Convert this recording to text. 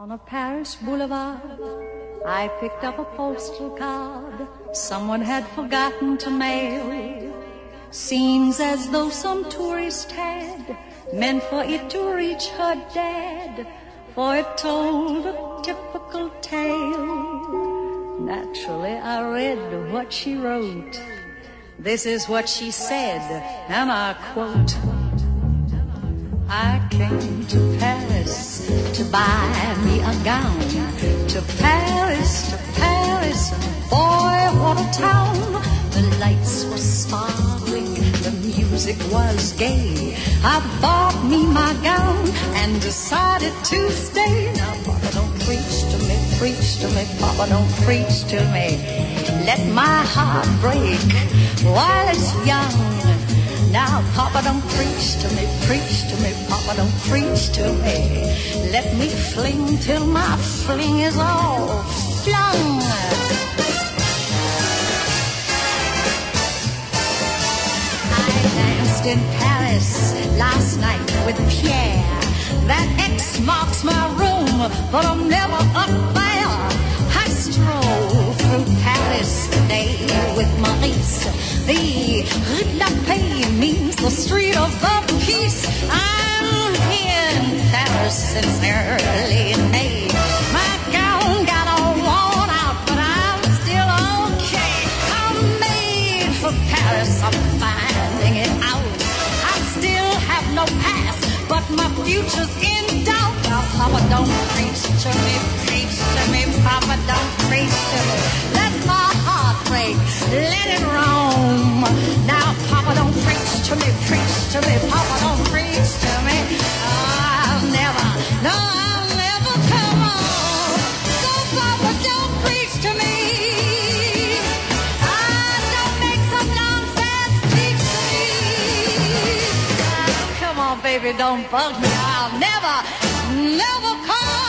On a Paris boulevard, I picked up a postal card someone had forgotten to mail. Seems as though some tourist had meant for it to reach her dad, for it told a typical tale. Naturally, I read what she wrote. This is what she said, and I quote: I came to Paris to buy me a gown. To Paris, boy, what a town. The lights were sparkling, the music was gay. I bought me my gown and decided to stay. Now, Papa, don't preach to me, Papa, don't preach to me. Let my heart break while it's young. Now, Papa, don't preach to me, Papa, don't preach to me. Let me fling till my fling is all flung. I danced in Paris last night with Pierre. That X marks my room, but I'm never up there. I stroll through Paris today with Maurice. The Rue de la Paix means the street of the peace. I'm here in Paris since early May. My gown got all worn out, but I'm still okay. I'm made for Paris, I'm finding it out. I still have no past, but my future's in doubt. Now, Papa, don't preach to me, Papa, don't preach to me. Let my heart break, let it roam. Now, Papa, don't preach to me, Papa, don't preach to me. I'll never come home. So, Papa, don't preach to me. Don't make some nonsense speak to me. Come on, baby, don't bug me. I'll never come